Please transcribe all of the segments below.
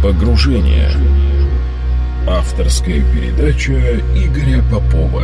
Погружение. Авторская передача Игоря Попова.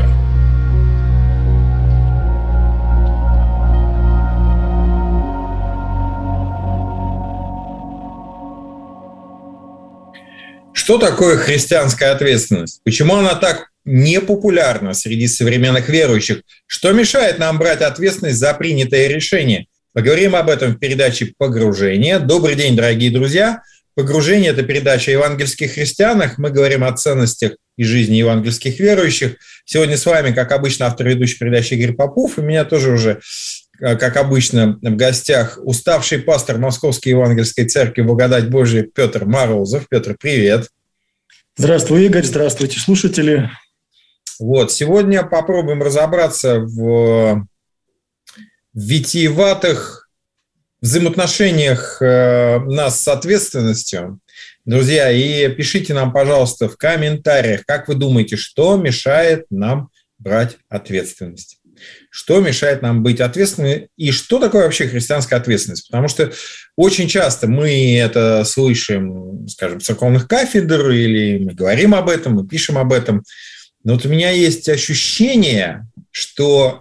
Что такое христианская ответственность? Почему она так непопулярна среди современных верующих? Что мешает нам брать ответственность за принятое решение? Поговорим об этом в передаче «Погружение». Добрый день, дорогие друзья. «Погружение» – это передача о евангельских христианах. Мы говорим о ценностях и жизни евангельских верующих. Сегодня с вами, как обычно, автор ведущей передачи Игорь Попов. И меня тоже уже, как обычно, в гостях уставший пастор Московской евангельской церкви «Благодать Божия» Петр Морозов. Петр, привет. Здравствуй, Игорь. Здравствуйте, слушатели. Сегодня попробуем разобраться в витиеватых взаимоотношениях нас с ответственностью. Друзья, и пишите нам, пожалуйста, в комментариях, как вы думаете, что мешает нам брать ответственность? Что мешает нам быть ответственными? И что такое вообще христианская ответственность? Потому что очень часто мы это слышим, скажем, с церковных кафедр, или мы говорим об этом, мы пишем об этом. Но вот у меня есть ощущение, что...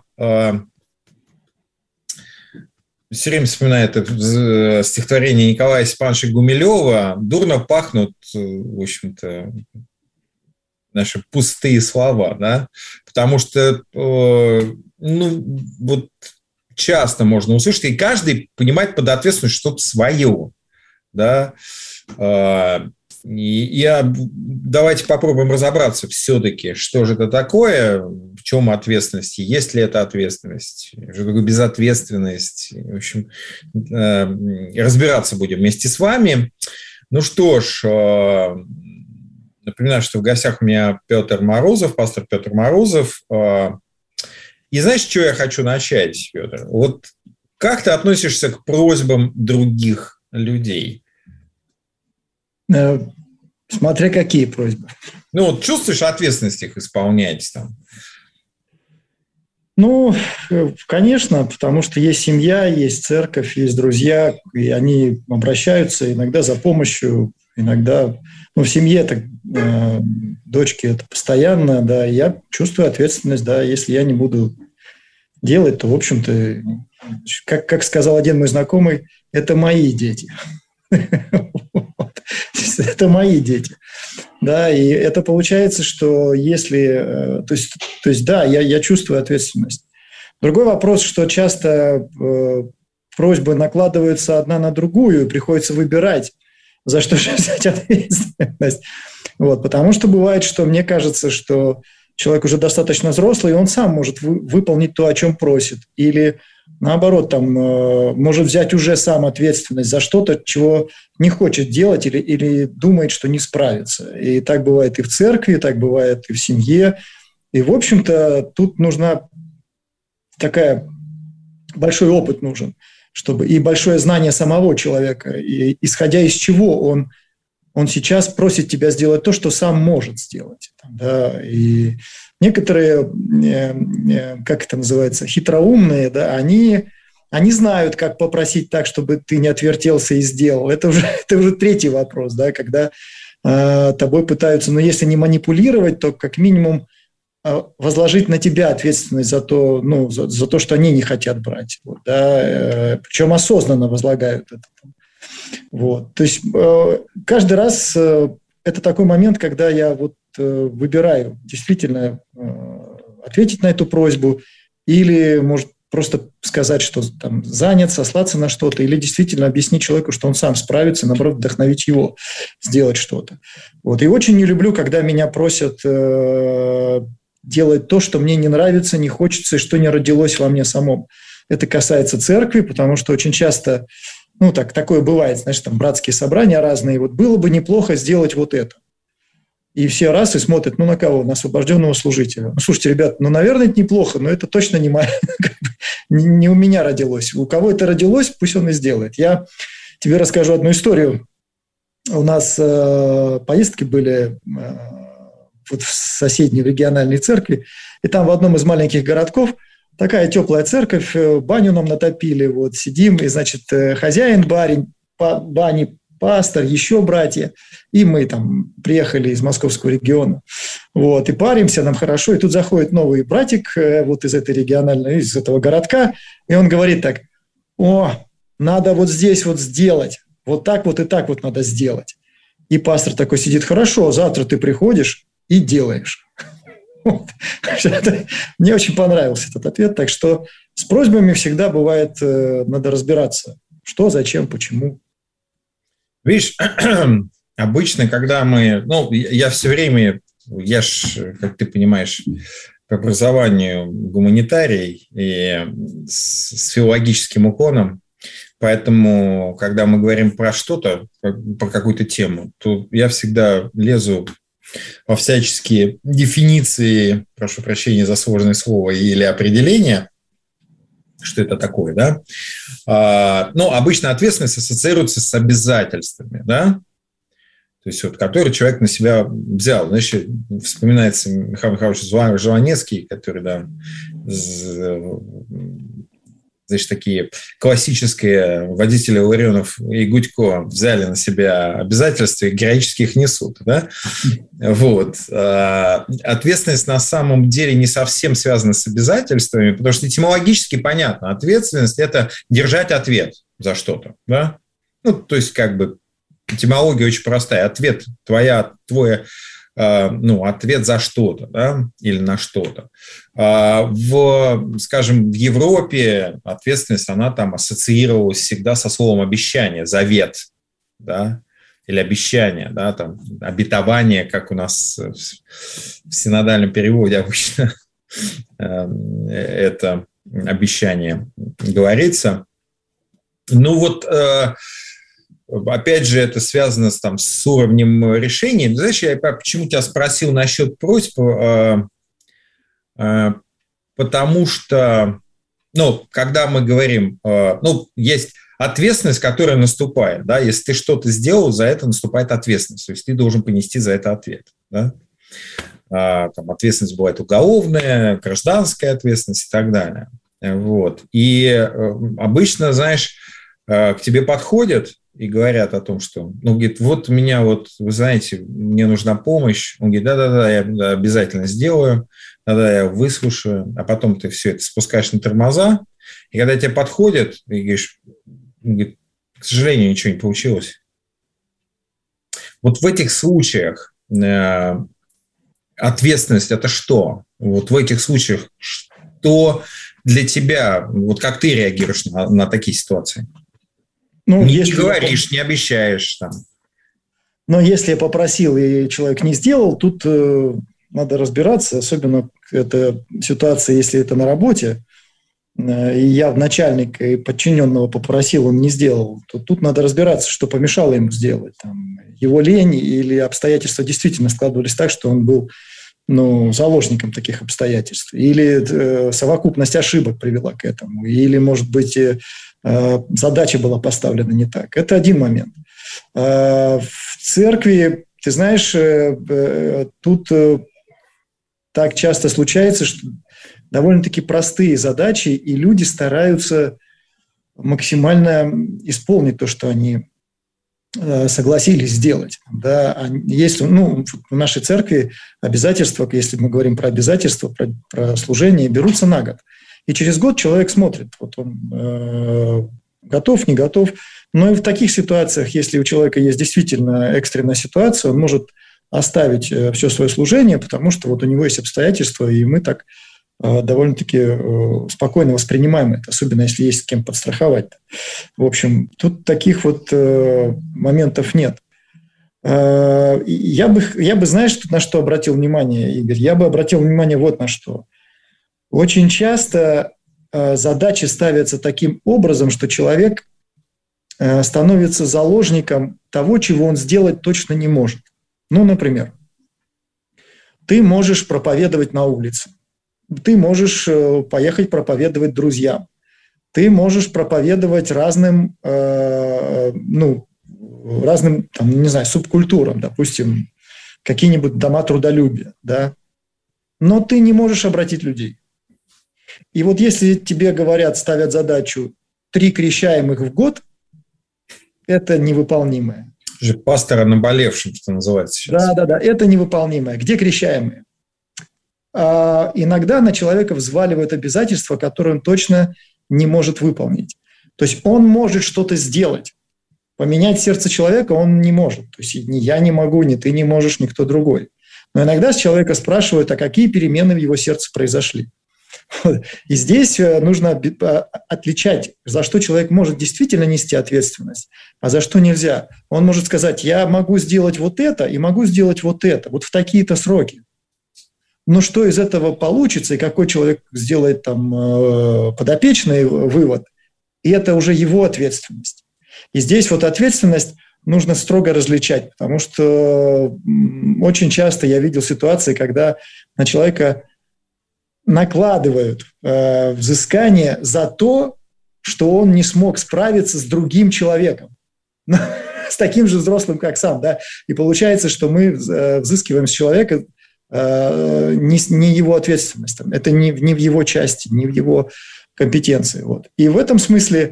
Все время вспоминаю это стихотворение Николая Степановича Гумилева. Дурно пахнут, в общем-то, наши пустые слова, да? Потому что, вот часто можно услышать, и каждый понимает под ответственностью что-то свое, да? Давайте попробуем разобраться все-таки, что же это такое, в чем ответственность, есть ли это ответственность, что такое безответственность. В общем, разбираться будем вместе с вами. Ну что ж, напоминаю, что в гостях у меня Петр Морозов, пастор Петр Морозов. И знаешь, с чего я хочу начать, Петр? Вот как ты относишься к просьбам других людей? Смотря какие просьбы. Вот чувствуешь ответственность их исполнять там? Конечно, потому что есть семья, есть церковь, есть друзья, и они обращаются иногда за помощью, иногда... в семье это дочки это постоянно, да, я чувствую ответственность, да, если я не буду делать, то, в общем-то, как сказал один мой знакомый, это мои дети. Это мои дети. Да, и это получается, что если... То есть да, я чувствую ответственность. Другой вопрос, что часто просьбы накладываются одна на другую, и приходится выбирать, за что же взять ответственность. Потому что бывает, что мне кажется, что человек уже достаточно взрослый, и он сам может выполнить то, о чем просит. Или наоборот, может взять уже сам ответственность за что-то, чего не хочет делать или думает, что не справится. И так бывает и в церкви, так бывает и в семье. И, в общем-то, тут нужна большой опыт нужен, чтобы и большое знание самого человека, и исходя из чего он сейчас просит тебя сделать то, что сам может сделать. Да? И некоторые, как это называется, хитроумные, да, они знают, как попросить так, чтобы ты не отвертелся и сделал. Это уже третий вопрос, да, когда тобой пытаются, если не манипулировать, то как минимум возложить на тебя ответственность за то, за то, что они не хотят брать. Да, причем осознанно возлагают это. То есть каждый раз это такой момент, когда я выбираю действительно ответить на эту просьбу или, может, просто сказать, что там занят, сослаться на что-то, или действительно объяснить человеку, что он сам справится, наоборот, вдохновить его сделать что-то. И очень не люблю, когда меня просят делать то, что мне не нравится, не хочется, и что не родилось во мне самом. Это касается церкви, потому что очень часто, такое бывает, знаешь, там братские собрания разные, было бы неплохо сделать вот это. И все раз и смотрят, на кого? На освобожденного служителя. Слушайте, ребят, наверное, это неплохо, но это точно не у меня родилось. У кого это родилось, пусть он и сделает. Я тебе расскажу одну историю. У нас поездки были в соседней региональной церкви, и там в одном из маленьких городков такая теплая церковь, баню нам натопили, сидим, и, хозяин бани пастор, еще братья. И мы там приехали из московского региона. Вот, и паримся, нам хорошо. И тут заходит новый братик вот из этой региональной, из этого городка. И он говорит так: надо вот здесь вот сделать. Вот так вот и так вот надо сделать. И пастор такой сидит: хорошо, завтра ты приходишь и делаешь. Вот. Мне очень понравился этот ответ. Так что с просьбами всегда бывает, надо разбираться. Что, зачем, почему. Видишь, обычно, когда мы... я все время... Я ж, как ты понимаешь, по образованию гуманитарий и с филологическим уклоном. Поэтому, когда мы говорим про что-то, про какую-то тему, то я всегда лезу во всяческие дефиниции, прошу прощения за сложное слово, или определения, что это такое, да? Обычно ответственность ассоциируется с обязательствами, да? То есть, который человек на себя взял. Значит, вспоминается Михаил Михайлович Жванецкий, который, да, значит, такие классические водители Ларионов и Гудько взяли на себя обязательства и героически их несут. Да? Вот. Ответственность на самом деле не совсем связана с обязательствами, потому что этимологически понятно. Ответственность – это держать ответ за что-то. Да? То есть, этимология очень простая. Ответ ответ за что-то, да, или на что-то. Скажем, в Европе ответственность, она там ассоциировалась всегда со словом обещание, завет, да, или обещание, да, там, обетование, как у нас в синодальном переводе обычно это обещание говорится. Опять же, это связано с уровнем решений. Знаешь, я почему тебя спросил насчет просьб, потому что, когда мы говорим, есть ответственность, которая наступает, да, если ты что-то сделал, за это наступает ответственность, то есть ты должен понести за это ответ, да. Ответственность бывает уголовная, гражданская ответственность и так далее. Вот. И обычно, знаешь, к тебе подходят и говорят о том, что, говорит, вот у меня, вы знаете, мне нужна помощь. Он говорит, да, я обязательно сделаю, да, я выслушаю, а потом ты все это спускаешь на тормоза, и когда тебе подходят, и говоришь, говорит, к сожалению, ничего не получилось. Вот в этих случаях ответственность – это что? Вот в этих случаях что для тебя, как ты реагируешь на такие ситуации? Не говоришь, не обещаешь. Но если я попросил, и человек не сделал, тут надо разбираться, особенно эта ситуация, если это на работе, и я начальник и подчиненного попросил, он не сделал, то тут надо разбираться, что помешало ему сделать. Его лень или обстоятельства действительно складывались так, что он был заложником таких обстоятельств. Или совокупность ошибок привела к этому. Или, может быть, задача была поставлена не так. Это один момент. В церкви, ты знаешь, тут так часто случается, что довольно-таки простые задачи, и люди стараются максимально исполнить то, что они согласились сделать. Да, если, в нашей церкви обязательства, если мы говорим про обязательства, про служение, берутся на год. И через год человек смотрит, вот он готов, не готов. Но и в таких ситуациях, если у человека есть действительно экстренная ситуация, он может оставить все свое служение, потому что вот у него есть обстоятельства, и мы так довольно-таки спокойно воспринимаем это, особенно если есть с кем подстраховать. В общем, тут таких вот моментов нет. Я бы, знаешь, на что обратил внимание, Игорь? Я бы обратил внимание вот на что. Очень часто задачи ставятся таким образом, что человек становится заложником того, чего он сделать точно не может. Например, ты можешь проповедовать на улице. Ты можешь поехать проповедовать друзьям. Ты можешь проповедовать разным, субкультурам, допустим, какие-нибудь дома трудолюбия, да. Но ты не можешь обратить людей. И вот если тебе говорят, ставят задачу 3 крещаемых в год, это невыполнимое. Пастор о наболевшем, что называется сейчас. Да, это невыполнимое. Где крещаемые? Иногда на человека взваливают обязательства, которые он точно не может выполнить. То есть он может что-то сделать. Поменять сердце человека он не может. То есть ни я не могу, ни ты не можешь, никто другой. Но иногда с человека спрашивают, а какие перемены в его сердце произошли. И здесь нужно отличать, за что человек может действительно нести ответственность, а за что нельзя. Он может сказать, я могу сделать вот это и могу сделать вот это, вот в такие-то сроки. Но что из этого получится, и какой человек сделает там подопечный вывод, и это уже его ответственность. И здесь вот ответственность нужно строго различать, потому что очень часто я видел ситуации, когда на человека накладывают взыскание за то, что он не смог справиться с другим человеком, с таким же взрослым, как сам. Да? И получается, что мы взыскиваем с человека не его ответственность. Это не в его части, не в его компетенции. Вот. И в этом смысле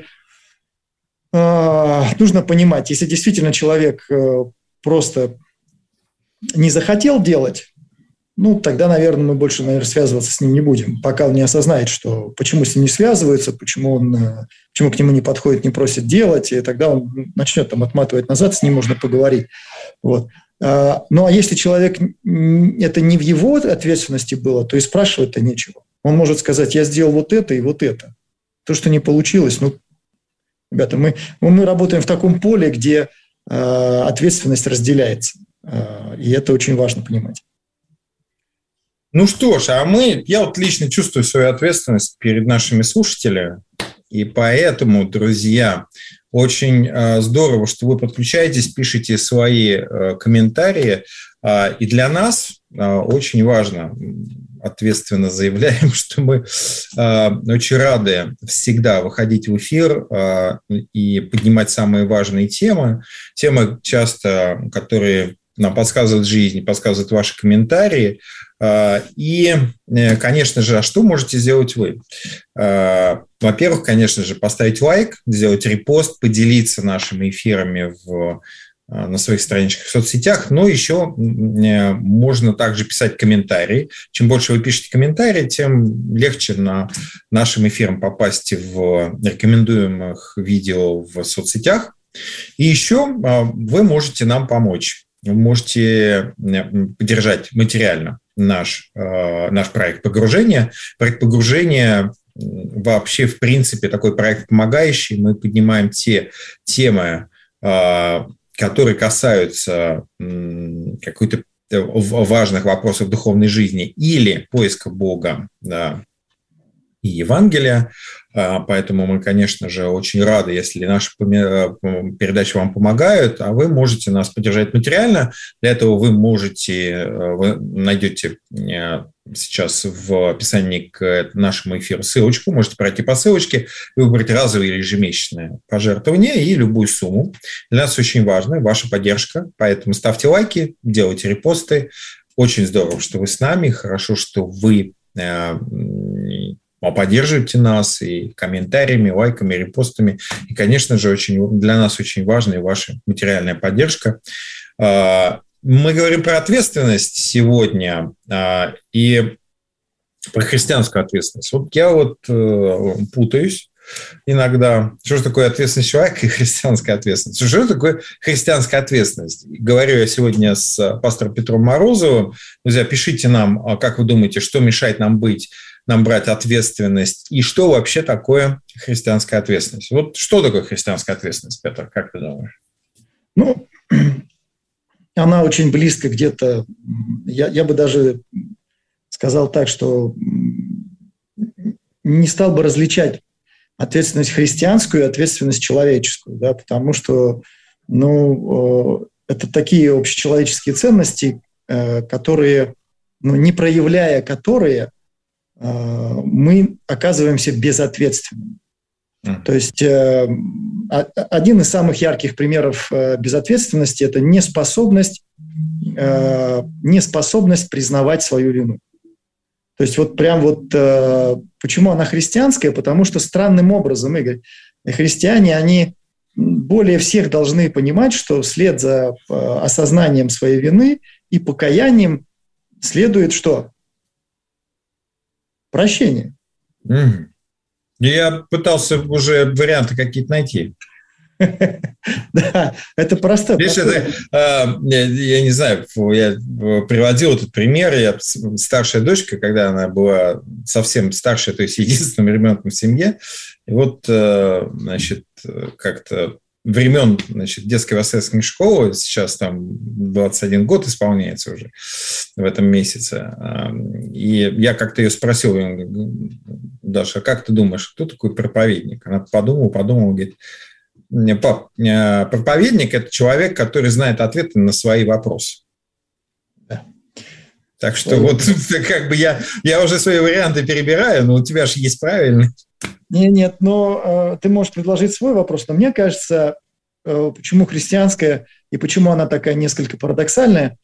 нужно понимать, если действительно человек просто не захотел делать, тогда, наверное, мы больше, связываться с ним не будем, пока он не осознает, что почему с ним не связываются, почему к нему не подходит, не просит делать, и тогда он начнет отматывать назад, с ним можно поговорить. Вот. Ну, а если человек, это не в его ответственности было, то и спрашивать-то нечего. Он может сказать, я сделал вот это и вот это. То, что не получилось, ребята, мы работаем в таком поле, где ответственность разделяется. И это очень важно понимать. Ну что ж, я лично чувствую свою ответственность перед нашими слушателями, и поэтому, друзья, очень здорово, что вы подключаетесь, пишите свои комментарии, и для нас очень важно, ответственно заявляем, что мы очень рады всегда выходить в эфир и поднимать самые важные темы часто, которые нам подсказывает жизнь, подсказывают ваши комментарии. И, конечно же, а что можете сделать вы? Во-первых, конечно же, поставить лайк, сделать репост, поделиться нашими эфирами на своих страничках в соцсетях, но еще можно также писать комментарии. Чем больше вы пишете комментарии, тем легче на нашим эфирам попасть в рекомендуемых видео в соцсетях. И еще вы можете нам помочь. Вы можете поддержать материально наш проект погружения. Проект погружения вообще, в принципе, такой проект помогающий. Мы поднимаем те темы, которые касаются какой-то важных вопросов духовной жизни или поиска Бога, да, и Евангелия. Поэтому мы, конечно же, очень рады, если наши передачи вам помогают, а вы можете нас поддержать материально. Для этого вы найдете сейчас в описании к нашему эфиру ссылочку, можете пройти по ссылочке, выбрать разовые или ежемесячные пожертвования и любую сумму. Для нас очень важна ваша поддержка, поэтому ставьте лайки, делайте репосты. Очень здорово, что вы с нами, хорошо, что вы поддерживайте нас и комментариями, лайками, репостами. И, конечно же, для нас очень важна и ваша материальная поддержка. Мы говорим про ответственность сегодня и про христианскую ответственность. Вот я путаюсь иногда. Что же такое ответственность человека и христианская ответственность? Что же такое христианская ответственность? Говорю я сегодня с пастором Петром Морозовым. Друзья, пишите нам, как вы думаете, что мешает нам брать ответственность, и что вообще такое христианская ответственность. Вот что такое христианская ответственность, Петр, как ты думаешь? Она очень близко где-то, я бы даже сказал так, что не стал бы различать ответственность христианскую и ответственность человеческую, да, потому что это такие общечеловеческие ценности, которые, не проявляя которые, мы оказываемся безответственными. То есть один из самых ярких примеров безответственности – это неспособность признавать свою вину. То есть почему она христианская? Потому что странным образом, Игорь, христиане, они более всех должны понимать, что вслед за осознанием своей вины и покаянием следует что? Прощение. Я пытался уже варианты какие-то найти. Да, это просто. Видишь, я не знаю, я приводил этот пример. Старшая дочка, когда она была совсем старшая, то есть единственным ребенком в семье, и вот, значит, как-то времен, значит, детской воскресной школы, сейчас там 21 год исполняется уже в этом месяце, и я как-то ее спросил, Даша, как ты думаешь, кто такой проповедник? Она подумала, говорит, пап, проповедник – это человек, который знает ответы на свои вопросы. Да. Так что вот как бы я уже свои варианты перебираю, но у тебя же есть правильный. Нет, но ты можешь предложить свой вопрос, но мне кажется, почему христианская и почему она такая несколько парадоксальная,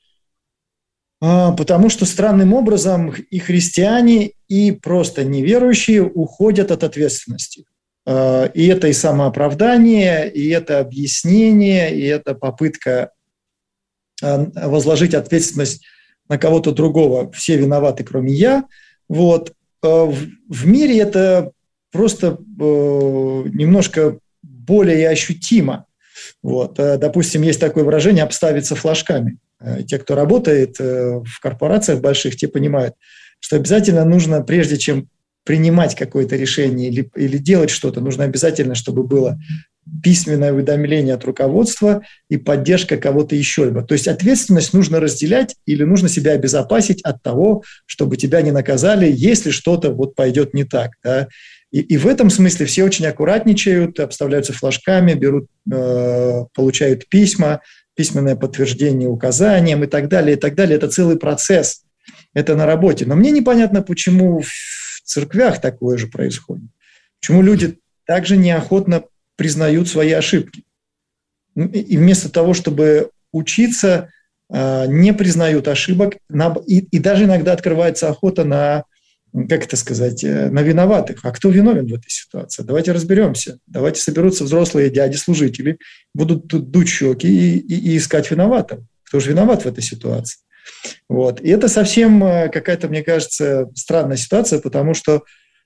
потому что странным образом и христиане, и просто неверующие уходят от ответственности. И это и самооправдание, и это объяснение, и это попытка возложить ответственность на кого-то другого. Все виноваты, кроме я. Вот. В мире это просто немножко более ощутимо. Вот. Допустим, есть такое выражение «обставиться флажками». Те, кто работает в корпорациях больших, те понимают, что обязательно нужно, прежде чем принимать какое-то решение или делать что-то, нужно обязательно, чтобы было письменное уведомление от руководства и поддержка кого-то еще. То есть ответственность нужно разделять или нужно себя обезопасить от того, чтобы тебя не наказали, если что-то вот пойдет не так. Да? И в этом смысле все очень аккуратничают, обставляются флажками, берут, получают письма, письменное подтверждение указаниям и так далее, и так далее. Это целый процесс. Это на работе. Но мне непонятно, почему в церквях такое же происходит. Почему люди также неохотно признают свои ошибки. И вместо того, чтобы учиться, не признают ошибок, и даже иногда открывается охота на, как это сказать, на виноватых. А кто виновен в этой ситуации? Давайте разберемся. Давайте соберутся взрослые дяди-служители, будут тут дуть щеки и искать виноватого. Кто же виноват в этой ситуации? Вот. И это совсем какая-то, мне кажется, странная ситуация, потому что,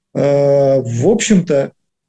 в общем-то,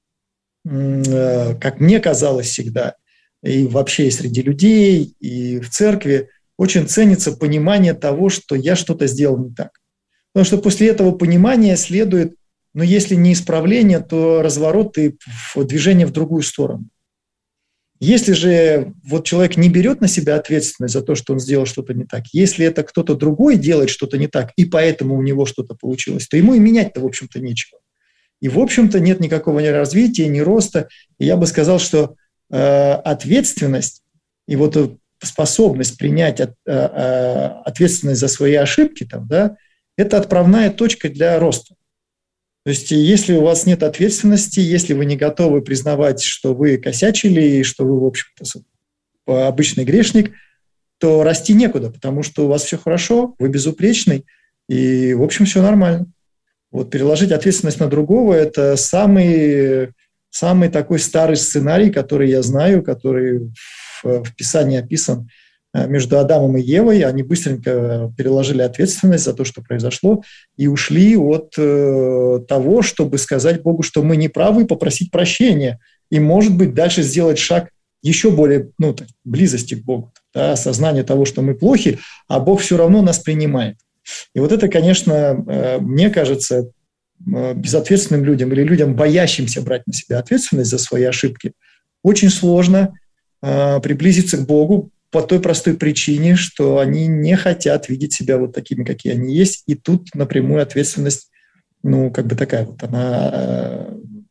как мне казалось всегда, и вообще и среди людей, и в церкви, очень ценится понимание того, что я что-то сделал не так. Потому что после этого понимания следует, ну, если не исправление, то разворот и движение в другую сторону. Если же вот человек не берет на себя ответственность за то, что он сделал что-то не так, если это кто-то другой делает что-то не так, и поэтому у него что-то получилось, то ему и менять-то, в общем-то, нечего. И, в общем-то, нет никакого ни развития, ни роста. И я бы сказал, что ответственность и вот способность принять ответственность за свои ошибки, там, да, это отправная точка для роста. То есть если у вас нет ответственности, если вы не готовы признавать, что вы косячили и что вы, в общем-то, обычный грешник, то расти некуда, потому что у вас все хорошо, вы безупречный, и, в общем, все нормально. Вот переложить ответственность на другого – это самый такой старый сценарий, который я знаю, который в Писании описан между Адамом и Евой. Они быстренько переложили ответственность за то, что произошло, и ушли от того, чтобы сказать Богу, что мы не правы, и попросить прощения. И, может быть, дальше сделать шаг еще более близости к Богу, да, осознание того, что мы плохи, а Бог все равно нас принимает. И вот это, конечно, мне кажется, безответственным людям или людям, боящимся брать на себя ответственность за свои ошибки, очень сложно приблизиться к Богу по той простой причине, что они не хотят видеть себя вот такими, какие они есть. И тут напрямую ответственность, как бы такая вот, она,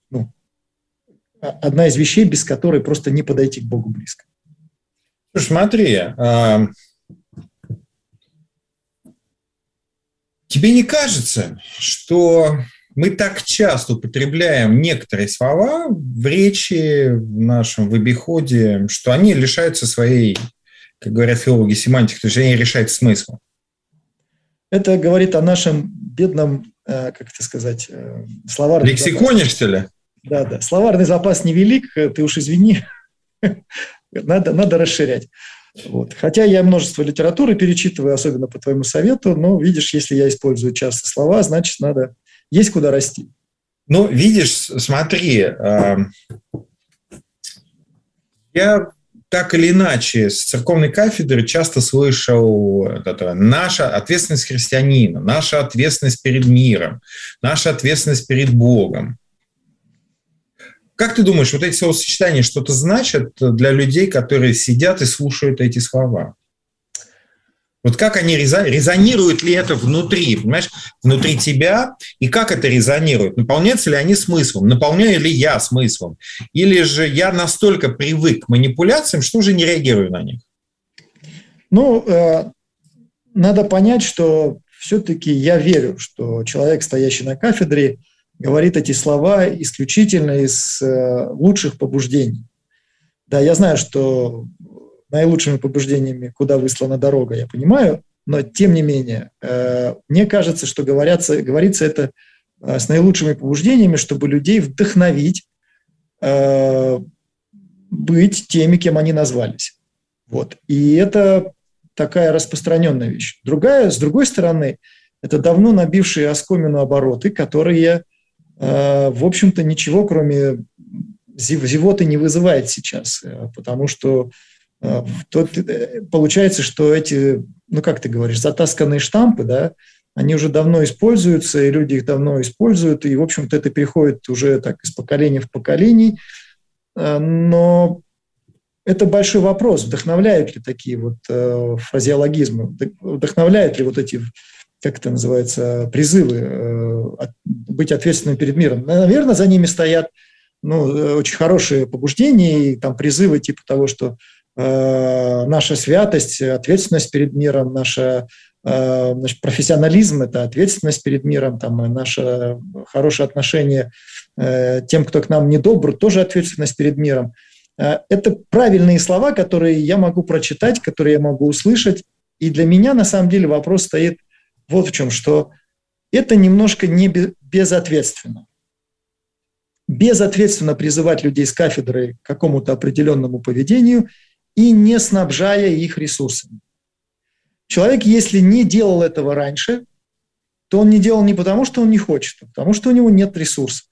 одна из вещей, без которой просто не подойти к Богу близко. Слушай, смотри, тебе не кажется, что мы так часто употребляем некоторые слова в речи, в нашем в обиходе, что они лишаются своей, как говорят филологи, семантики, то есть они решают смысл? Это говорит о нашем бедном, как это сказать, словарном лексиконе, что ли? Да. Словарный запас невелик, ты уж извини. Надо расширять. Вот. Хотя я множество литературы перечитываю, особенно по твоему совету, но, видишь, если я использую часто слова, значит, есть куда расти. Ну, видишь, смотри, я так или иначе с церковной кафедры часто слышал наша ответственность христианина, наша ответственность перед миром, наша ответственность перед Богом. Как ты думаешь, вот эти словосочетания что-то значат для людей, которые сидят и слушают эти слова? Вот как они резонируют ли это внутри, понимаешь, внутри тебя, и как это резонирует? Наполняются ли они смыслом? Наполняю ли я смыслом? Или же я настолько привык к манипуляциям, что уже не реагирую на них? Ну, надо понять, что все-таки я верю, что человек, стоящий на кафедре, говорит эти слова исключительно из лучших побуждений. Да, я знаю, что наилучшими побуждениями, куда выслана дорога, я понимаю, но тем не менее, мне кажется, что говорится это с наилучшими побуждениями, чтобы людей вдохновить быть теми, кем они назвались. Вот. И это такая распространенная вещь. С другой стороны, это давно набившие оскомину обороты, которые, в общем-то, ничего, кроме зевоты, не вызывает сейчас, потому что получается, что эти, как ты говоришь, затасканные штампы, да, они уже давно используются, и люди их давно используют, и, в общем-то, это переходит уже так из поколения в поколение. Но это большой вопрос, вдохновляют ли такие вот фразеологизмы, вдохновляют ли вот эти, как это называется, призывы быть ответственным перед миром. Наверное, за ними стоят очень хорошие побуждения, и там призывы типа того, что наша святость, ответственность перед миром, наш профессионализм – это ответственность перед миром, там, наше хорошее отношение тем, кто к нам недобр, тоже ответственность перед миром. Это правильные слова, которые я могу прочитать, которые я могу услышать. И для меня, на самом деле, вопрос стоит вот в чем, что это немножко не безответственно. Безответственно призывать людей с кафедры к какому-то определенному поведению и не снабжая их ресурсами. Человек, если не делал этого раньше, то он не делал не потому, что он не хочет, а потому что у него нет ресурсов.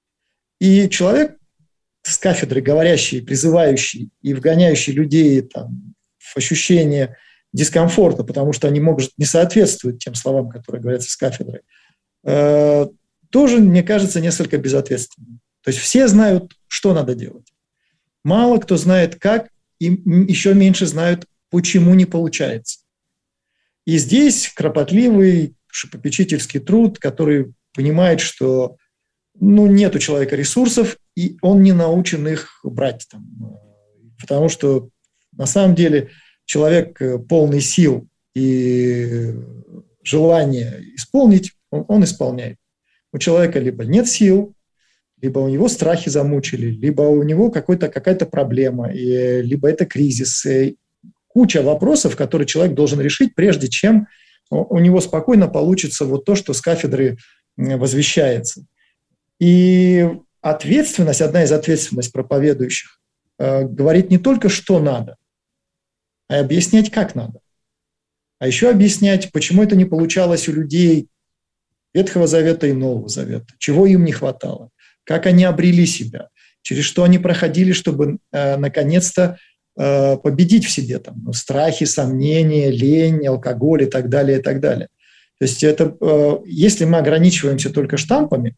И человек с кафедры, говорящий, призывающий и вгоняющий людей там, в ощущение дискомфорта, потому что они могут не соответствовать тем словам, которые говорятся с кафедры, тоже, мне кажется, несколько безответственным. То есть все знают, что надо делать. Мало кто знает, как, и еще меньше знают, почему не получается. И здесь кропотливый попечительский труд, который понимает, что нет у человека ресурсов, и он не научен их брать. Потому что на самом деле человек полный сил и желания исполнить, он исполняет. У человека либо нет сил, либо у него страхи замучили, либо у него какая-то проблема, либо это кризис. Куча вопросов, которые человек должен решить, прежде чем у него спокойно получится вот то, что с кафедры возвещается. И ответственность, одна из ответственностей проповедующих, говорит не только, что надо, а объяснять, как надо. А еще объяснять, почему это не получалось у людей Ветхого Завета и Нового Завета, чего им не хватало, как они обрели себя, через что они проходили, чтобы наконец-то победить в себе страхи, сомнения, лень, алкоголь и так далее, и так далее. То есть если мы ограничиваемся только штампами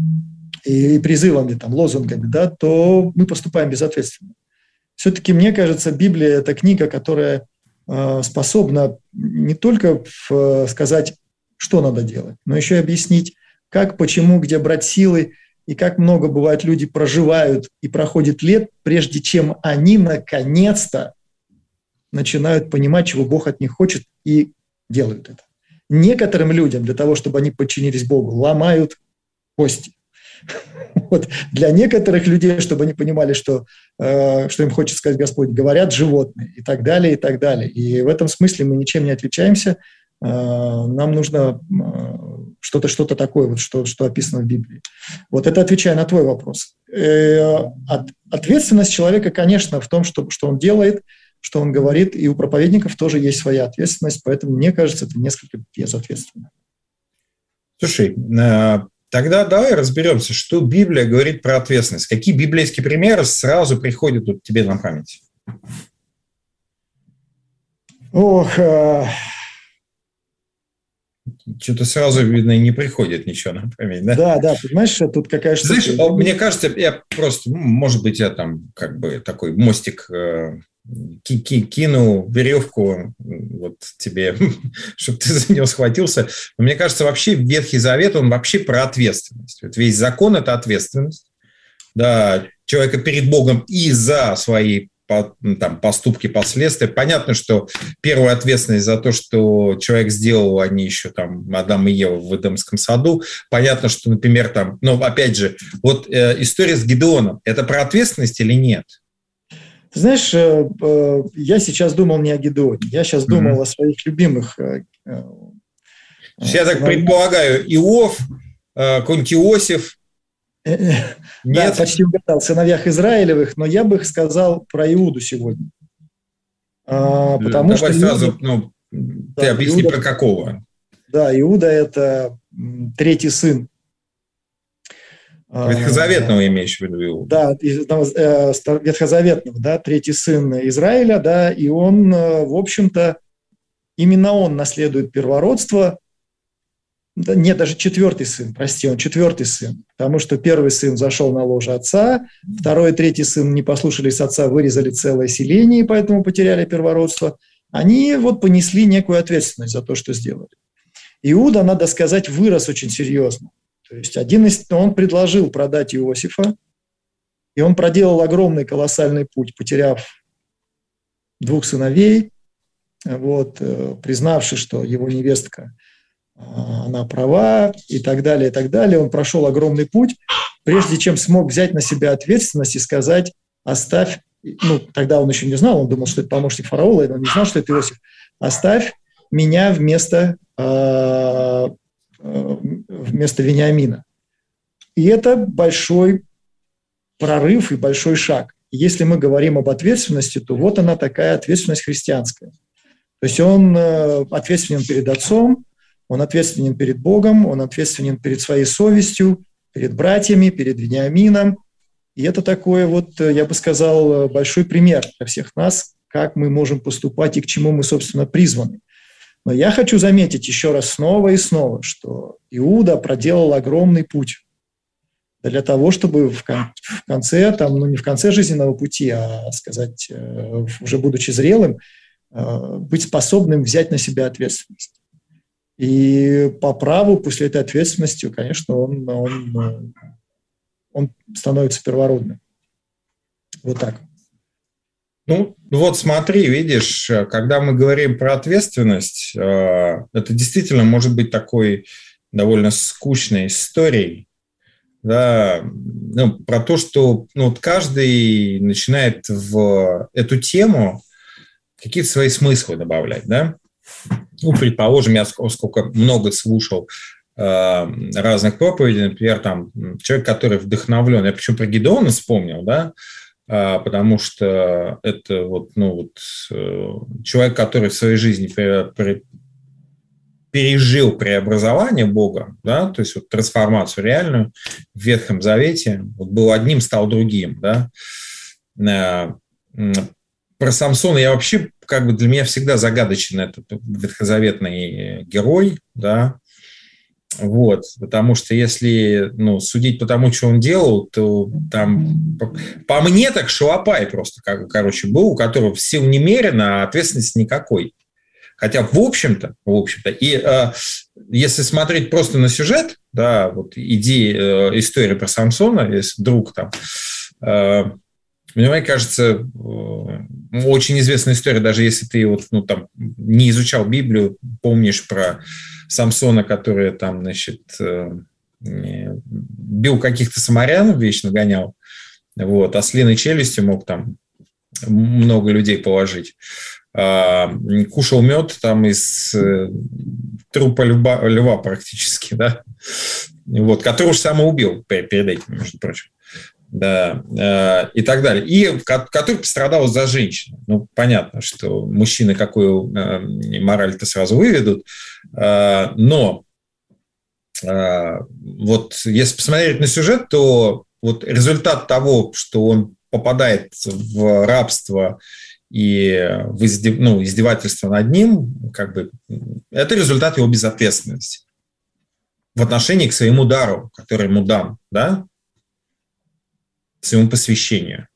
и призывами, лозунгами, да, то мы поступаем безответственно. Все-таки, мне кажется, Библия – это книга, которая способна не только сказать, что надо делать, но еще и объяснить, как, почему, где брать силы, и как много, бывает, люди проживают и проходит лет, прежде чем они наконец-то начинают понимать, чего Бог от них хочет, и делают это. Некоторым людям, для того, чтобы они подчинились Богу, ломают кости. Вот. Для некоторых людей, чтобы они понимали, что им хочет сказать Господь, говорят животные и так далее, и так далее. И в этом смысле мы ничем не отличаемся. Нам нужно что-то такое, вот, что описано в Библии. Вот это отвечая на твой вопрос. Ответственность человека, конечно, в том, что он делает, что он говорит, и у проповедников тоже есть своя ответственность, поэтому, мне кажется, это несколько безответственно. Слушай, тогда давай разберемся, что Библия говорит про ответственность. Какие библейские примеры сразу приходят вот тебе на память? Ох, что-то сразу, видно, не приходит ничего на память, да? Да, понимаешь, тут какая штука. Знаешь, мне кажется, я просто, может быть, я там как бы такой мостик кину, веревку вот тебе, чтобы ты за него схватился. Но мне кажется, вообще Ветхий Завет, он вообще про ответственность. Вот весь закон – это ответственность. Да, человека перед Богом и за свои там, поступки, последствия. Понятно, что первая ответственность за то, что человек сделал, они еще там, Адам и Ева в Эдемском саду. Понятно, что, например, там, ну, опять же, вот история с Гидеоном, это про ответственность или нет? Ты знаешь, я сейчас думал не о Гидеоне, я сейчас думал о своих любимых. Я так предполагаю, Иов, какой-нибудь Иосиф. Да, почти угадал, сыновьях Израилевых, но я бы сказал про Иуду сегодня. Потому давай что сразу, Иуда, ты объясни, про какого. Да, Иуда – это третий сын. Ветхозаветного имеешь в виду Иуду? Да, ветхозаветного, да, третий сын Израиля, да, и он, в общем-то, именно он наследует первородство. Нет, даже четвертый сын, он четвертый сын, потому что первый сын зашел на ложе отца, второй и третий сын не послушались отца, вырезали целое селение, и поэтому потеряли первородство. Они вот понесли некую ответственность за то, что сделали. Иуда, надо сказать, вырос очень серьезно. То есть он предложил продать Иосифа, и он проделал огромный колоссальный путь, потеряв двух сыновей, вот, признавший, что его невестка она права и так далее, и так далее. Он прошел огромный путь, прежде чем смог взять на себя ответственность и сказать: оставь, ну, тогда он еще не знал, он думал, что это помощник фараона, он не знал, что это Иосиф, оставь меня вместо Вениамина. И это большой прорыв и большой шаг. Если мы говорим об ответственности, то вот она такая ответственность христианская. То есть он ответственен перед отцом, он ответственен перед Богом, он ответственен перед своей совестью, перед братьями, перед Вениамином. И это такой вот, я бы сказал, большой пример для всех нас, как мы можем поступать и к чему мы, собственно, призваны. Но я хочу заметить еще раз снова и снова, что Иуда проделал огромный путь для того, чтобы в конце, там, ну не в конце жизненного пути, а, сказать, уже будучи зрелым, быть способным взять на себя ответственность. И по праву после этой ответственности, конечно, он становится первородным. Вот так. Ну, вот смотри, видишь, когда мы говорим про ответственность, это действительно может быть такой довольно скучной историей, да, ну, про то, что вот каждый начинает в эту тему какие-то свои смыслы добавлять, да. Ну, предположим, я сколько много слушал разных проповедей, например, там человек, который вдохновлен, я почему про Гидеона вспомнил, да, потому что это вот, человек, который в своей жизни пережил преобразование Бога, да, то есть вот трансформацию реальную в Ветхом Завете, вот был одним, стал другим, да. Про Самсона я вообще, как бы для меня всегда загадочен этот ветхозаветный герой, да, вот, потому что если, судить по тому, что он делал, то там, по мне, так шалопай просто, короче, был, у которого сил немерено, а ответственности никакой. Хотя, в общем-то, и если смотреть просто на сюжет, да, вот история про Самсона, если вдруг там, мне кажется, очень известная история, даже если ты вот, не изучал Библию, помнишь про Самсона, который там, значит, бил каких-то самарян, вечно гонял, вот, ослиной челюстью мог там много людей положить. Кушал мед там из трупа льва практически, да, вот, который уж самоубил перед этим, между прочим, да, и так далее, и который пострадал за женщину. Ну, понятно, что мужчины какую мораль-то сразу выведут, но вот если посмотреть на сюжет, то вот результат того, что он попадает в рабство и издевательство над ним, как бы, это результат его безответственности в отношении к своему дару, который ему дан, да, своему посвящению.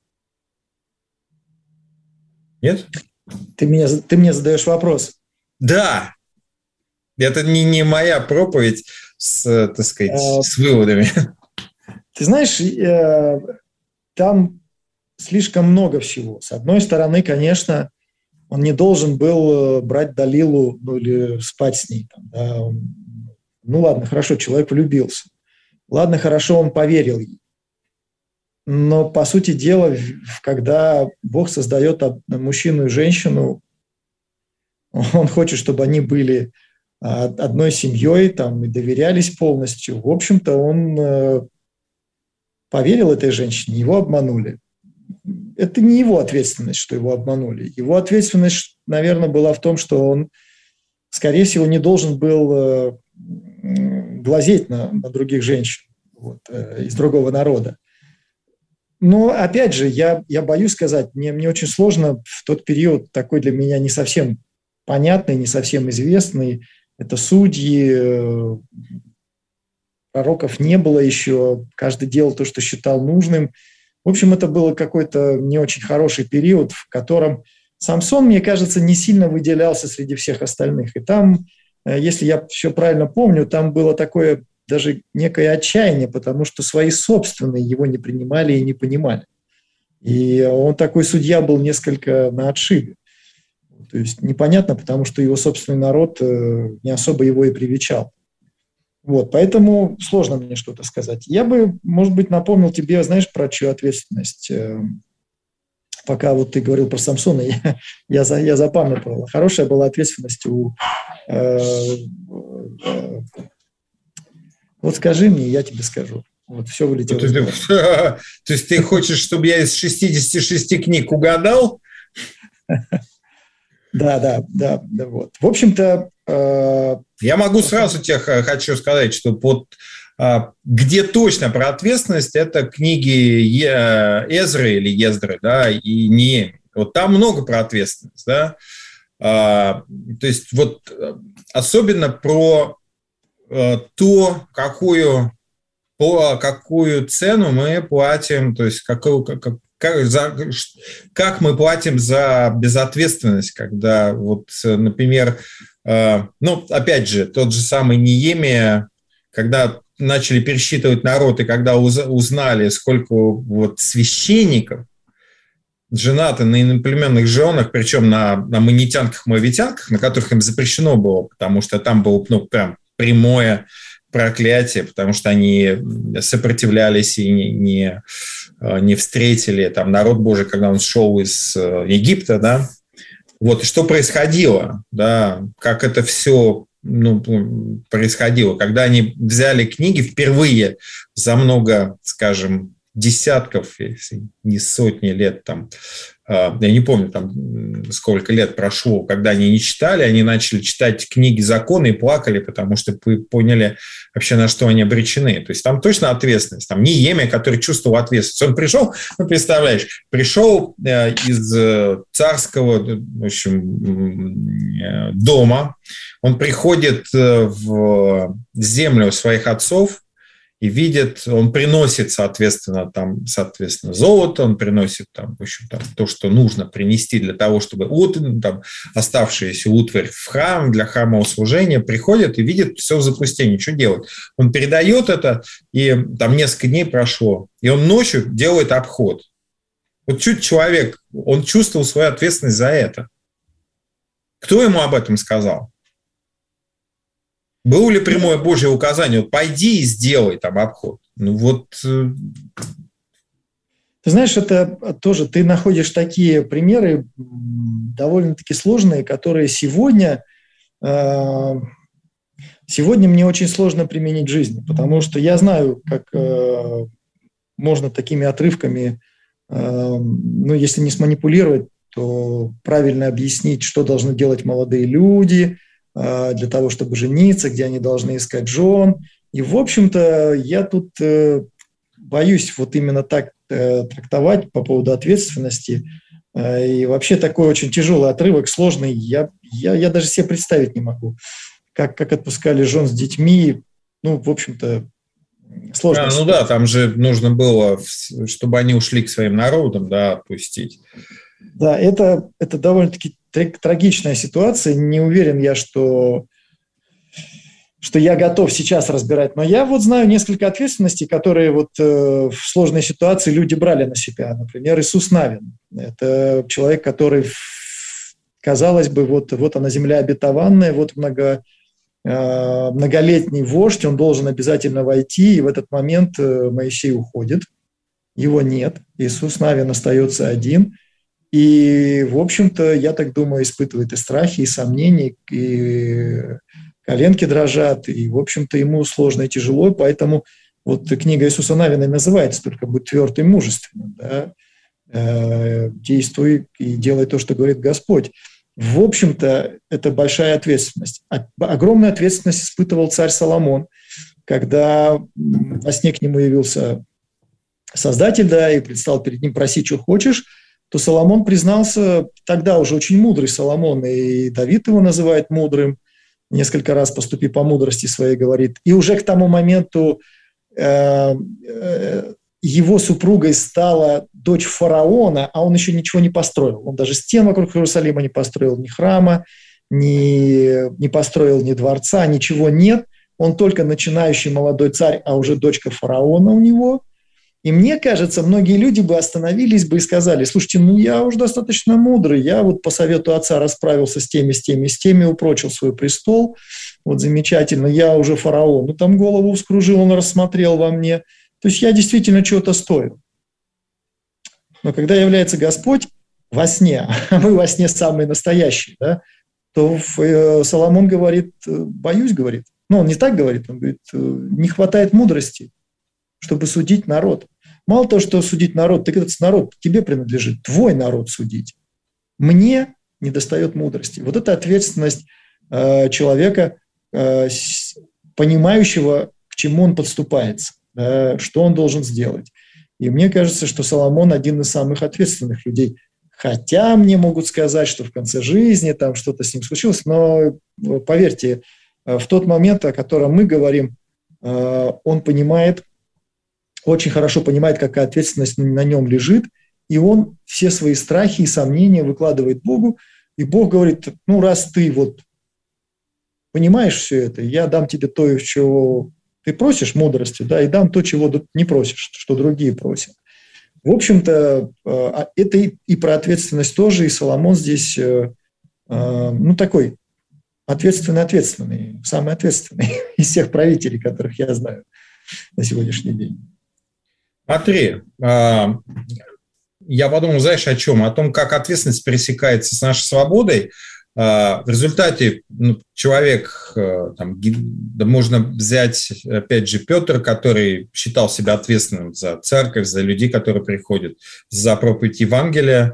Нет? Ты мне задаешь вопрос. Да. Это не моя проповедь так сказать, с выводами. Ты знаешь, там слишком много всего. С одной стороны, конечно, он не должен был брать Далилу, или спать с ней. Там, да, ну ладно, хорошо, человек влюбился. Ладно, хорошо, он поверил ей. Но, по сути дела, когда Бог создает мужчину и женщину, он хочет, чтобы они были одной семьей там, и доверялись полностью. В общем-то, он поверил этой женщине, его обманули. Это не его ответственность, что его обманули. Его ответственность, наверное, была в том, что он, скорее всего, не должен был глазеть на других женщин из другого народа. Но, опять же, я боюсь сказать, мне очень сложно в тот период, такой для меня не совсем понятный, не совсем известный, это судьи, пророков не было еще, каждый делал то, что считал нужным. В общем, это был какой-то не очень хороший период, в котором Самсон, мне кажется, не сильно выделялся среди всех остальных. И там, если я все правильно помню, там было такое даже некое отчаяние, потому что свои собственные его не принимали и не понимали. И он такой судья был несколько на отшибе. То есть непонятно, потому что его собственный народ не особо его и привечал. Вот, поэтому сложно мне что-то сказать. Я бы, может быть, напомнил тебе, знаешь, про чью ответственность. Пока вот ты говорил про Самсона, я запамятовал. Хорошая была ответственность у... Вот скажи мне, я тебе скажу. Вот все вылетело. То есть ты хочешь, чтобы я из 66 книг угадал? Да, вот. В общем-то... Я могу сразу тебе хочу сказать, что вот где точно про ответственность, это книги Эзры или Ездры, да, и Неемии. Вот там много про ответственность, да. То есть вот особенно про то, какую цену мы платим, то есть как мы платим за безответственность, когда, вот, например, опять же, тот же самый Неемия, когда начали пересчитывать народ, и когда узнали, сколько вот священников женаты на иноплеменных женах, причем на манитянках, моавитянках, на которых им запрещено было, потому что там было, прям прямое проклятие, потому что они сопротивлялись и не встретили там народ Божий, когда он шел из Египта, да. Вот, и что происходило, да, как это все происходило, когда они взяли книги впервые за много, скажем, десятков, если не сотни лет, там, я не помню, там, сколько лет прошло, когда они не читали, они начали читать книги закона и плакали, потому что поняли вообще, на что они обречены. То есть там точно ответственность. Там Неемия, который чувствовал ответственность. Он пришел, представляешь, пришел из царского, в общем, дома, он приходит в землю своих отцов, и видит, он приносит, соответственно, золото, он приносит там, в общем, там, то, что нужно принести для того, чтобы оставшаяся утварь в храм, для храмового служения, приходит и видит все в запустении. Что делать? Он передает это, и там несколько дней прошло, и он ночью делает обход. Вот чуть человек, он чувствовал свою ответственность за это. Кто ему об этом сказал? Было ли прямое Божье указание? Вот пойди и сделай там обход. Ты знаешь, это тоже, ты находишь такие примеры довольно-таки сложные, которые сегодня мне очень сложно применить в жизни, потому что я знаю, как можно такими отрывками, если не сманипулировать, то правильно объяснить, что должны делать молодые люди для того, чтобы жениться, где они должны искать жен. И, в общем-то, я тут боюсь вот именно так трактовать по поводу ответственности. И вообще такой очень тяжелый отрывок, сложный. Я даже себе представить не могу, как отпускали жен с детьми. В общем-то, сложно. Там же нужно было, чтобы они ушли к своим народам, отпустить. Да, это довольно-таки трагичная ситуация. Не уверен я, что я готов сейчас разбирать. Но я знаю несколько ответственностей, которые в сложной ситуации люди брали на себя. Например, Иисус Навин. Это человек, который, казалось бы, вот она земля обетованная, многолетний вождь, он должен обязательно войти, и в этот момент Моисей уходит. Его нет. Иисус Навин остается один. И, в общем-то, я так думаю, испытывает и страхи, и сомнения, и коленки дрожат, и, в общем-то, ему сложно и тяжело, поэтому книга Иисуса Навина и называется только «Будь тверд и мужественным», действуй и делай то, что говорит Господь. В общем-то, это большая ответственность. Огромную ответственность испытывал царь Соломон, когда во сне к нему явился Создатель, и предстал перед ним: проси, что хочешь, то Соломон признался, тогда уже очень мудрый Соломон, и Давид его называет мудрым, несколько раз «поступи по мудрости своей», говорит. И уже к тому моменту его супругой стала дочь фараона, а он еще ничего не построил. Он даже стен вокруг Иерусалима не построил, ни храма, не построил ни дворца, ничего нет. Он только начинающий молодой царь, а уже дочка фараона у него. И мне кажется, многие люди бы остановились бы и сказали: слушайте, я уже достаточно мудрый, я по совету отца расправился с теми, упрочил свой престол, замечательно, я уже фараон, там голову вскружил, он рассмотрел во мне, то есть я действительно чего-то стою. Но когда является Господь во сне, а мы во сне самые настоящие, то Соломон говорит: боюсь, говорит. Он не так говорит, он говорит: не хватает мудрости, чтобы судить народ. Мало того, что судить народ, так этот народ тебе принадлежит, твой народ судить. Мне недостает мудрости. Это ответственность человека, понимающего, к чему он подступается, что он должен сделать. И мне кажется, что Соломон один из самых ответственных людей. Хотя мне могут сказать, что в конце жизни там что-то с ним случилось, но поверьте, в тот момент, о котором мы говорим, он понимает, очень хорошо понимает, какая ответственность на нем лежит, и он все свои страхи и сомнения выкладывает Богу, и Бог говорит: раз ты понимаешь все это, я дам тебе то, чего ты просишь, мудрости, и дам то, чего не просишь, что другие просят. В общем-то, это и про ответственность тоже, и Соломон здесь такой ответственный, самый ответственный из всех правителей, которых я знаю на сегодняшний день. Смотри, я подумал, знаешь, о чем? О том, как ответственность пересекается с нашей свободой. В результате человек, можно взять, опять же, Петр, который считал себя ответственным за церковь, за людей, которые приходят, за проповедь Евангелия.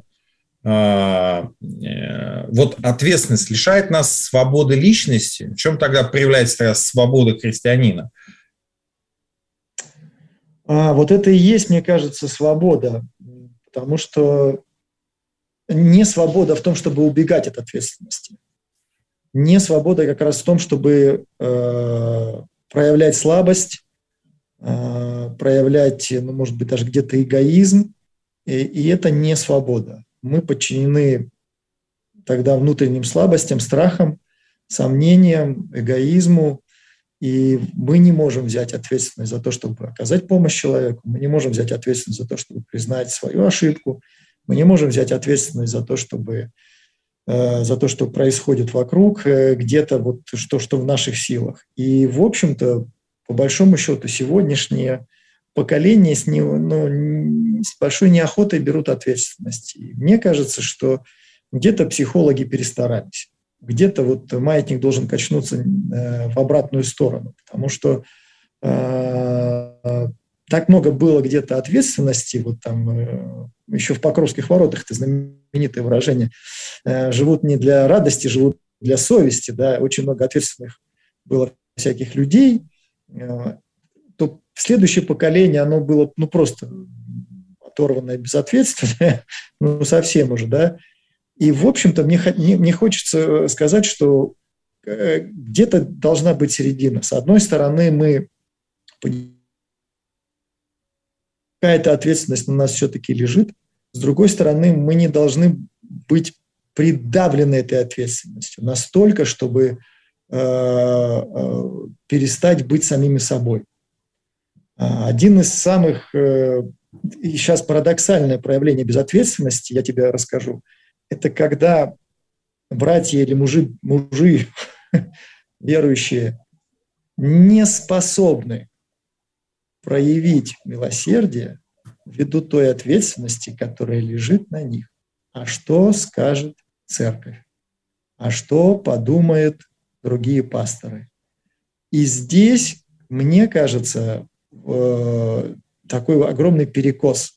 Ответственность лишает нас свободы личности. В чем тогда проявляется свобода христианина? Это и есть, мне кажется, свобода, потому что не свобода в том, чтобы убегать от ответственности, не свобода как раз в том, чтобы проявлять слабость, проявлять, может быть, даже где-то эгоизм, и это не свобода. Мы подчинены тогда внутренним слабостям, страхам, сомнениям, эгоизму, и мы не можем взять ответственность за то, чтобы оказать помощь человеку, мы не можем взять ответственность за то, чтобы признать свою ошибку, мы не можем взять ответственность за то, что происходит вокруг, где-то что в наших силах. И, в общем-то, по большому счету, сегодняшнее поколения с большой неохотой берут ответственность. И мне кажется, что где-то психологи перестарались. Где-то вот маятник должен качнуться в обратную сторону, потому что так много было где-то ответственности, вот там еще в Покровских воротах, это знаменитое выражение, живут не для радости, живут для совести, да, очень много ответственных было всяких людей, то следующее поколение, оно было просто оторванное, безответственное, совсем уже, да. И, в общем-то, мне хочется сказать, что где-то должна быть середина. С одной стороны, какая-то ответственность на нас все-таки лежит. С другой стороны, мы не должны быть придавлены этой ответственностью настолько, чтобы перестать быть самими собой. Один из самых, и сейчас парадоксальное проявление безответственности, я тебе расскажу, это когда братья или мужи верующие не способны проявить милосердие ввиду той ответственности, которая лежит на них. А что скажет церковь? А что подумают другие пасторы? И здесь, мне кажется, такой огромный перекос.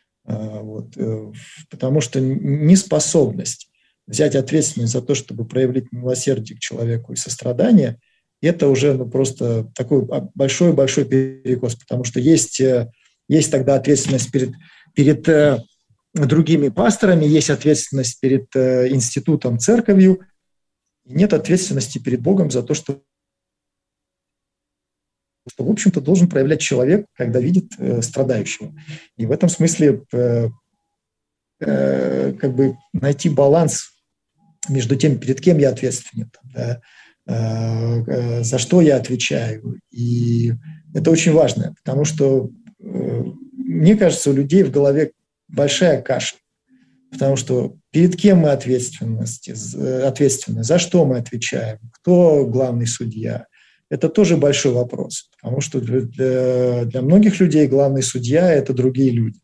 Потому что неспособность взять ответственность за то, чтобы проявить милосердие к человеку и сострадание, это уже просто такой большой-большой перекос, потому что есть тогда ответственность перед другими пасторами, есть ответственность перед институтом, церковью, и нет ответственности перед Богом за то, что в общем-то, должен проявлять человек, когда видит страдающего. И в этом смысле найти баланс между тем, перед кем я ответственен, да, за что я отвечаю. И это очень важно, потому что, мне кажется, у людей в голове большая каша, потому что перед кем мы ответственны, за что мы отвечаем, кто главный судья. Это тоже большой вопрос, потому что для многих людей главный судья – это другие люди.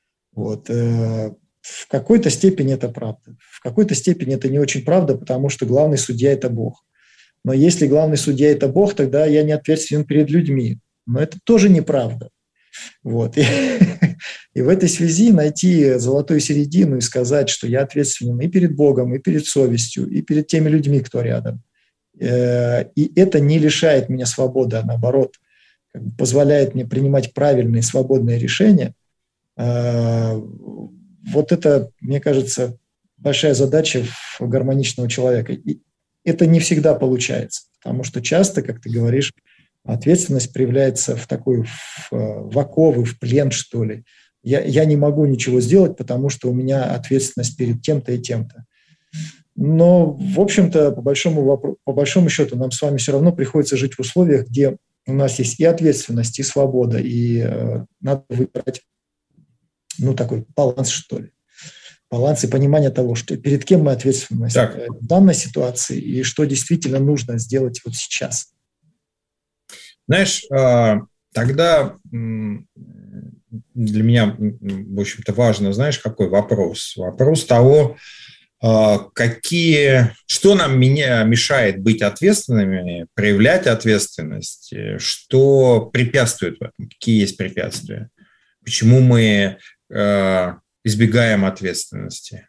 В какой-то степени это правда. В какой-то степени это не очень правда, потому что главный судья – это Бог. Но если главный судья – это Бог, тогда я не ответственен перед людьми. Но это тоже неправда. И в этой связи найти золотую середину и сказать, что я ответственен и перед Богом, и перед совестью, и перед теми людьми, кто рядом. И это не лишает меня свободы, а наоборот, позволяет мне принимать правильные, свободные решения. Это, мне кажется, большая задача гармоничного человека. И это не всегда получается, потому что часто, как ты говоришь, ответственность проявляется в оковы, в плен, что ли. Я не могу ничего сделать, потому что у меня ответственность перед тем-то и тем-то. Но, в общем-то, по большому счету, нам с вами все равно приходится жить в условиях, где у нас есть и ответственность, и свобода, и надо выбрать, такой баланс, что ли. Баланс и понимание того, что перед кем мы ответственны в данной ситуации, и что действительно нужно сделать вот сейчас. Знаешь, тогда для меня, в общем-то, важно, знаешь, какой вопрос? Вопрос того, что нам мешает быть ответственными, проявлять ответственность, что препятствует в этом, какие есть препятствия, почему мы избегаем ответственности.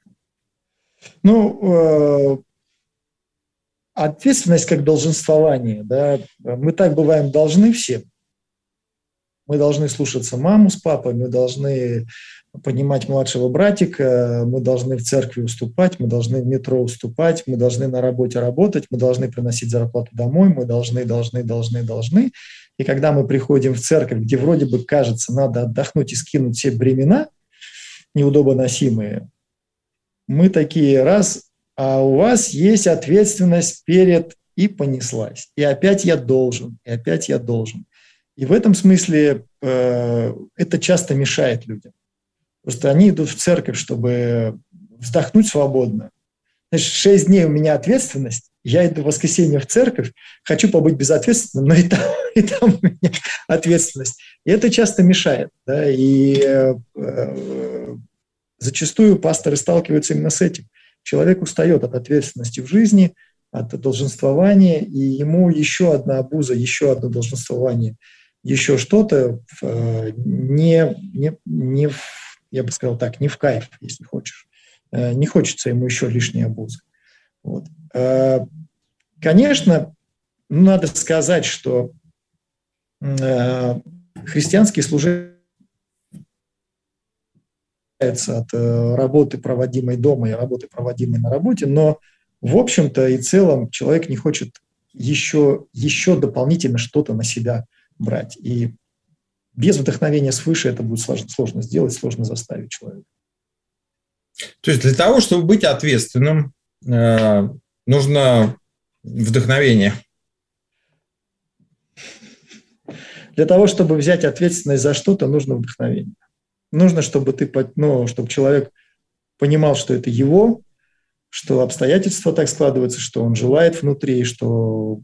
Ответственность как долженствование, да, мы так бываем должны все. Мы должны слушаться маму с папой, мы должны понимать младшего братика, мы должны в церкви уступать, мы должны в метро уступать, мы должны на работе работать, мы должны приносить зарплату домой, мы должны. И когда мы приходим в церковь, где вроде бы кажется, надо отдохнуть и скинуть все бремена неудобоносимые, мы такие а у вас есть ответственность перед, и понеслась. И опять я должен, и опять я должен. И в этом смысле это часто мешает людям. Просто они идут в церковь, чтобы вздохнуть свободно. Значит, 6 дней у меня ответственность, я иду в воскресенье в церковь, хочу побыть безответственным, но и там у меня ответственность. И это часто мешает. Да? И зачастую пасторы сталкиваются именно с этим. Человек устает от ответственности в жизни, от долженствования, и ему еще одна обуза, еще одно долженствование, еще что-то я бы сказал так, не в кайф, если хочешь. Не хочется ему еще лишней обузы. Вот. Конечно, надо сказать, что христианские служения от работы, проводимой дома, и работы, проводимой на работе, но в общем-то и целом человек не хочет еще дополнительно что-то на себя брать. И без вдохновения свыше это будет сложно сделать, сложно заставить человека. То есть для того, чтобы быть ответственным, нужно вдохновение. Для того, чтобы взять ответственность за что-то, нужно вдохновение. Нужно, чтобы чтобы человек понимал, что это его, что обстоятельства так складываются, что он желает внутри, что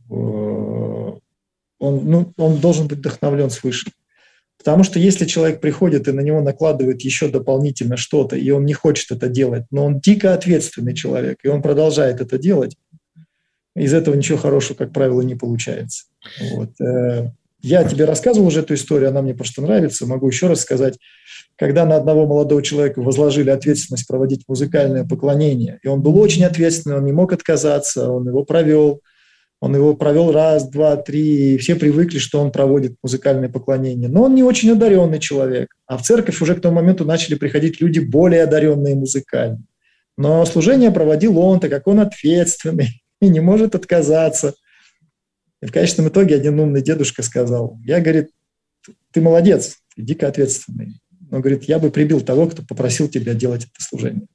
он должен быть вдохновлен свыше. Потому что если человек приходит и на него накладывает еще дополнительно что-то, и он не хочет это делать, но он дико ответственный человек, и он продолжает это делать, из этого ничего хорошего, как правило, не получается. Вот. Я тебе рассказывал уже эту историю, она мне просто нравится, могу еще раз сказать. Когда на одного молодого человека возложили ответственность проводить музыкальное поклонение, и он был очень ответственный, он не мог отказаться, он его провел раз, два, три, и все привыкли, что он проводит музыкальное поклонение. Но он не очень одаренный человек. А в церковь уже к тому моменту начали приходить люди более одаренные музыкально. Но служение проводил он, так как он ответственный и не может отказаться. И в конечном итоге один умный дедушка сказал: говорит, ты молодец, ты дико ответственный. Но, говорит, я бы прибил того, кто попросил тебя делать это служение.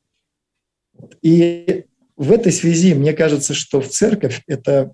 И в этой связи мне кажется, что в церковь это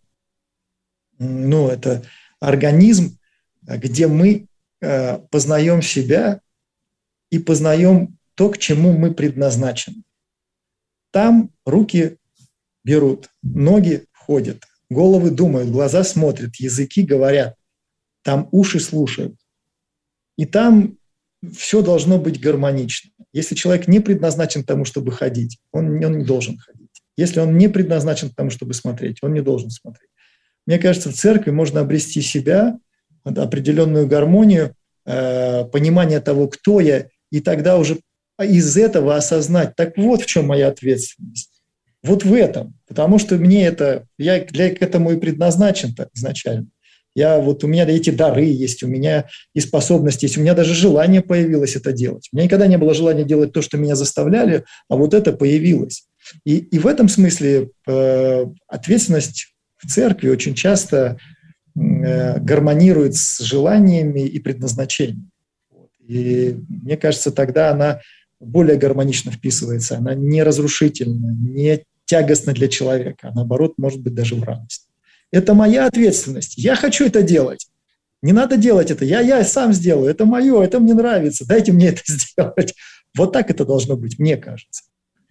организм, где мы познаем себя и познаем то, к чему мы предназначены. Там руки берут, ноги ходят, головы думают, глаза смотрят, языки говорят, там уши слушают. И там все должно быть гармонично. Если человек не предназначен к тому, чтобы ходить, он не должен ходить. Если он не предназначен к тому, чтобы смотреть, он не должен смотреть. Мне кажется, в церкви можно обрести себя, определенную гармонию, понимание того, кто я, и тогда уже из этого осознать, так вот в чем моя ответственность. Вот в этом. Потому что я к этому и предназначен-то изначально. У меня эти дары есть, у меня и способности есть, у меня даже желание появилось это делать. У меня никогда не было желания делать то, что меня заставляли, а вот это появилось. И в этом смысле ответственность в церкви очень часто гармонирует с желаниями и предназначением. И мне кажется, тогда она более гармонично вписывается, она не разрушительна, не тягостна для человека, а наоборот, может быть, даже в радость. Это моя ответственность, я хочу это делать. Не надо делать это, я сам сделаю, это мое, это мне нравится, дайте мне это сделать. Вот так это должно быть, мне кажется.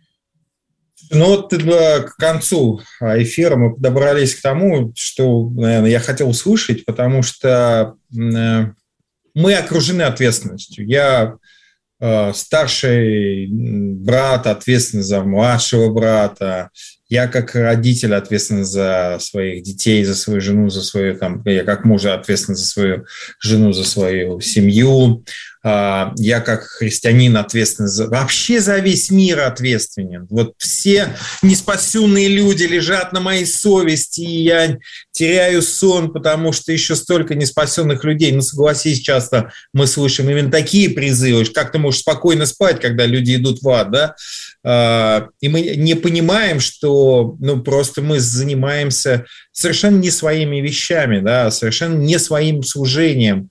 К концу эфира мы подобрались к тому, что, наверное, я хотел услышать, потому что мы окружены ответственностью. Я старший брат ответственный за младшего брата. Я как родитель ответственный за своих детей, за свою жену, я как муж ответственный за свою жену, за свою семью. Я как христианин ответственен вообще за весь мир ответственен. Вот все неспасенные люди лежат на моей совести, и я теряю сон, потому что еще столько неспасенных людей. Согласись, часто мы слышим именно такие призывы, как ты можешь спокойно спать, когда люди идут в ад, да? И мы не понимаем, что просто мы занимаемся совершенно не своими вещами, да? Совершенно не своим служением.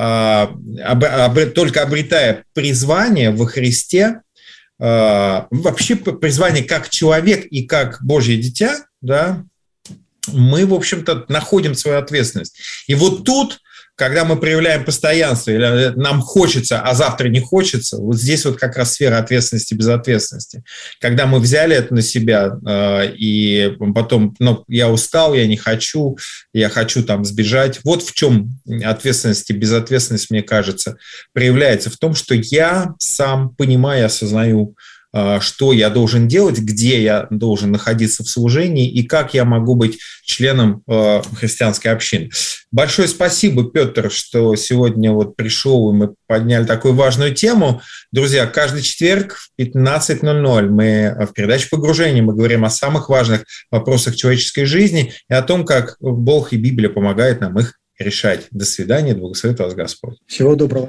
Только обретая призвание во Христе, вообще призвание как человек и как Божье дитя, да, мы, в общем-то, находим свою ответственность. И вот тут когда мы проявляем постоянство, или нам хочется, а завтра не хочется, вот здесь вот как раз сфера ответственности, безответственности. Когда мы взяли это на себя, и потом, я устал, я не хочу, я хочу там сбежать. Вот в чем ответственность и безответственность, мне кажется, проявляется. В том, что я сам понимаю, осознаю, что я должен делать, где я должен находиться в служении и как я могу быть членом христианской общины. Большое спасибо, Петр, что сегодня вот пришел, и мы подняли такую важную тему. Друзья, каждый четверг в 15:00 мы в передаче «Погружение» мы говорим о самых важных вопросах человеческой жизни и о том, как Бог и Библия помогают нам их решать. До свидания, да благословит вас Господь. Всего доброго.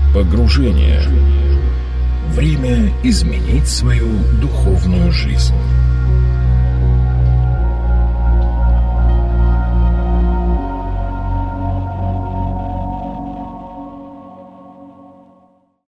Погружение. Время изменить свою духовную жизнь.